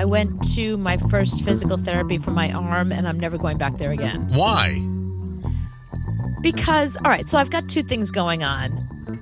went to my first physical therapy for my arm, and I'm never going back there again. Why? Because, all right, so I've got two things going on.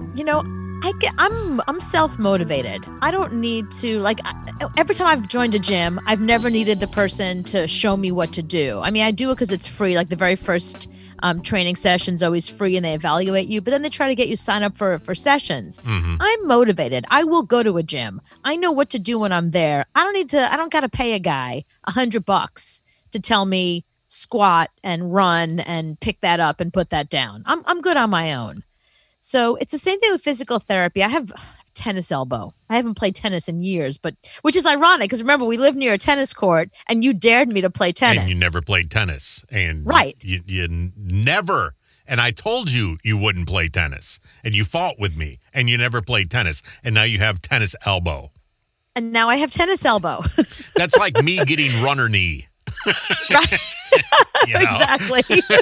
I'm self-motivated. I don't need to, every time I've joined a gym, I've never needed the person to show me what to do. I mean, I do it because it's free. Like the very first training session's always free and they evaluate you, but then they try to get you sign up for sessions. Mm-hmm. I'm motivated. I will go to a gym. I know what to do when I'm there. I don't got to pay a guy $100 to tell me squat and run and pick that up and put that down. I'm good on my own. So it's the same thing with physical therapy. I have tennis elbow. I haven't played tennis in years, but which is ironic because remember we live near a tennis court and you dared me to play tennis. And you never played tennis. And right. You never. And I told you wouldn't play tennis. And you fought with me and you never played tennis. And now you have tennis elbow. And now I have tennis elbow. That's like me getting runner knee. Right. Exactly.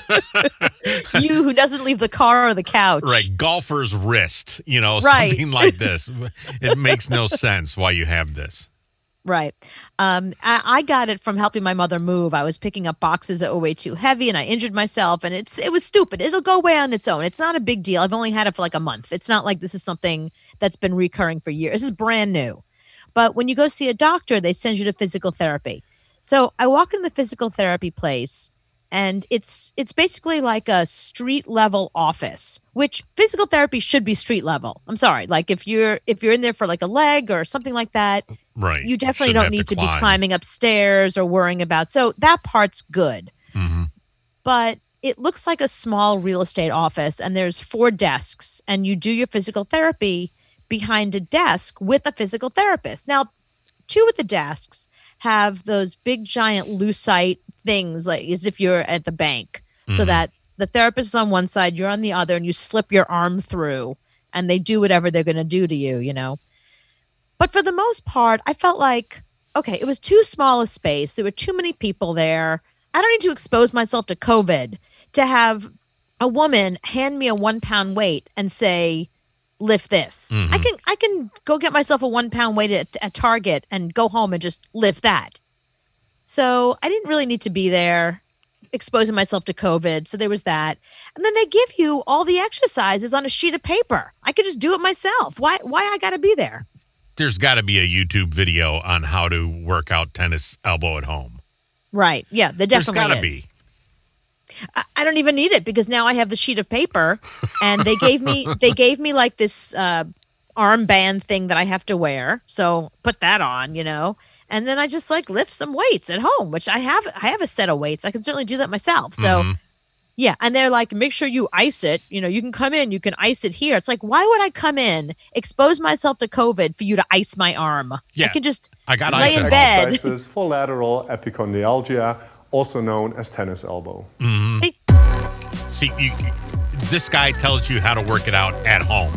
You who doesn't leave the car or the couch. Right. Golfer's wrist, right. Something like this. It makes no sense why you have this. Right. I got it from helping my mother move. I was picking up boxes that were way too heavy and I injured myself and it was stupid. It'll go away on its own. It's not a big deal. I've only had it for like a month. It's not like this is something that's been recurring for years. This is brand new. But when you go see a doctor, they send you to physical therapy. So I walk into the physical therapy place and it's basically like a street level office, which physical therapy should be street level. I'm sorry. Like if you're in there for like a leg or something like that, right. You definitely don't need to be climbing upstairs or worrying about. So that part's good. Mm-hmm. But it looks like a small real estate office and there's 4 desks and you do your physical therapy behind a desk with a physical therapist. Now, 2 of the desks have those big giant lucite things like as if you're at the bank so that the therapist is on one side, you're on the other and you slip your arm through and they do whatever they're going to do to you, But for the most part, I felt like, okay, it was too small a space. There were too many people there. I don't need to expose myself to COVID to have a woman hand me a 1-pound weight and say, lift this. Mm-hmm. I can go get myself a 1-pound weight at Target and go home and just lift that. So I didn't really need to be there exposing myself to COVID. So there was that. And then they give you all the exercises on a sheet of paper. I could just do it myself. Why I got to be there? There's got to be a YouTube video on how to work out tennis elbow at home. Right. Yeah, there definitely There's got to is. be. I don't even need it because now I have the sheet of paper and they gave me like this armband thing that I have to wear. So put that on, and then I just like lift some weights at home, which I have a set of weights. I can certainly do that myself. So yeah. And they're like, make sure you ice it. You can come in, you can ice it here. It's like, why would I come in, expose myself to COVID for you to ice my arm? Yeah. I got lay ice in at bed. Exercises for lateral epicondylalgia, also known as tennis elbow. Mm-hmm. See, this guy tells you how to work it out at home.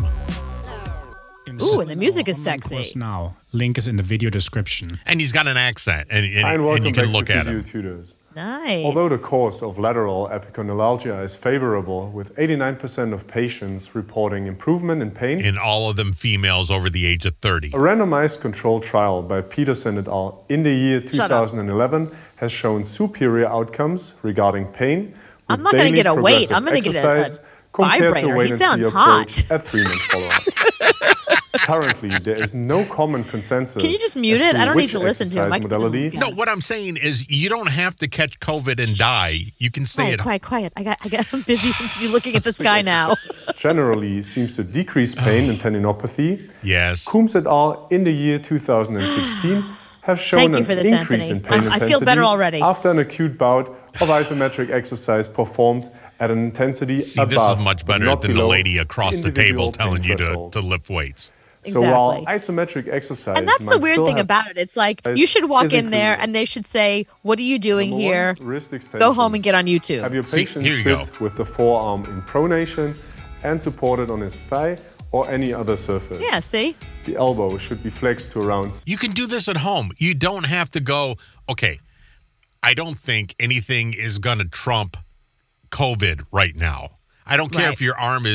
Ooh, and the music is sexy. Now, link is in the video description. And he's got an accent, and you welcome can back look to at him. Tutors. Nice. Although the course of lateral epicondylalgia is favorable, with 89% of patients reporting improvement in pain, And all of them females over the age of 30. a randomized controlled trial by Peterson et al. In the year 2011 has shown superior outcomes regarding pain. I'm not going to get a weight. I'm going to get a vibrator. He sounds hot. At 3 months follow-up. Currently, there is no common consensus. Can you just mute it? I don't need to listen to him. Modality. No, what I'm saying is you don't have to catch COVID and die. You can stay at home. Quiet. I'm busy looking at this guy now. Generally seems to decrease pain and tendinopathy. Yes. Coombs et al. In the year 2016 have shown Thank you an for this, increase Anthony. in pain intensity I feel better already. after an acute bout of isometric exercise performed at an intensity See, above, this is much but better not than the below lady across the individual table telling pain you threshold. to lift weights. So while Exactly. isometric exercise And that's the might weird still thing have about it. It's like you should walk in there included. and they should say, "What are you doing Number here? one, wrist Go home and extensions. get on YouTube." Have your See, patient here you sit go. with the forearm in pronation and supported on his thigh or any other surface. Yeah, see? The elbow should be flexed to around You can do this at home. You don't have to go, okay, I don't think anything is going to trump COVID right now. I don't care Right. if your arm is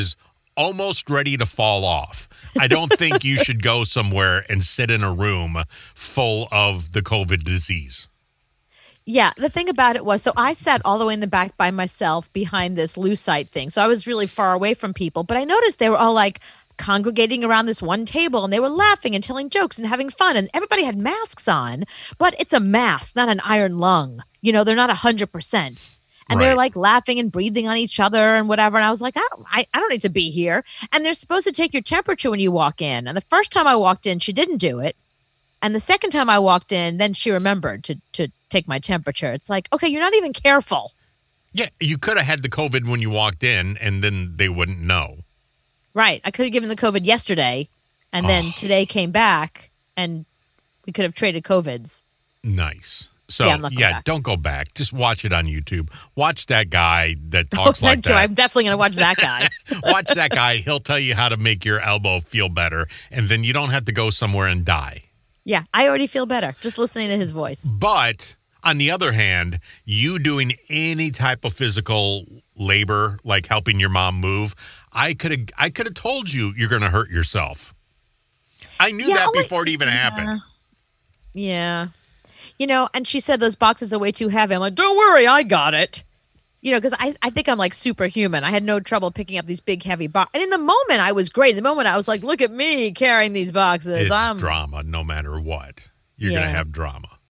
almost ready to fall off. I don't think you should go somewhere and sit in a room full of the COVID disease. Yeah, the thing about it was, so I sat all the way in the back by myself behind this Lucite thing. So I was really far away from people, but I noticed they were all like congregating around this one table and they were laughing and telling jokes and having fun. And everybody had masks on, but it's a mask, not an iron lung. You know, they're not 100%. And they're like laughing and breathing on each other and whatever. And I was like, I don't need to be here. And they're supposed to take your temperature when you walk in. And the first time I walked in, she didn't do it. And the second time I walked in, then she remembered to take my temperature. It's like, okay, you're not even careful. Yeah, you could have had the COVID when you walked in and then they wouldn't know. Right. I could have given the COVID yesterday and then today came back and we could have traded COVIDs. Nice. So, yeah, don't go back. Just watch it on YouTube. Watch that guy that talks like that. I'm definitely going to watch that guy. Watch that guy. He'll tell you how to make your elbow feel better, and then you don't have to go somewhere and die. Yeah, I already feel better just listening to his voice. But on the other hand, you doing any type of physical labor, like helping your mom move, I could have told you you're going to hurt yourself. I knew that before it even happened. Yeah. You know, and she said those boxes are way too heavy. I'm like, don't worry, I got it. You know, because I think I'm like superhuman. I had no trouble picking up these big, heavy boxes. And in the moment, I was great. In the moment, I was like, look at me carrying these boxes. It's drama no matter what. You're going to have drama.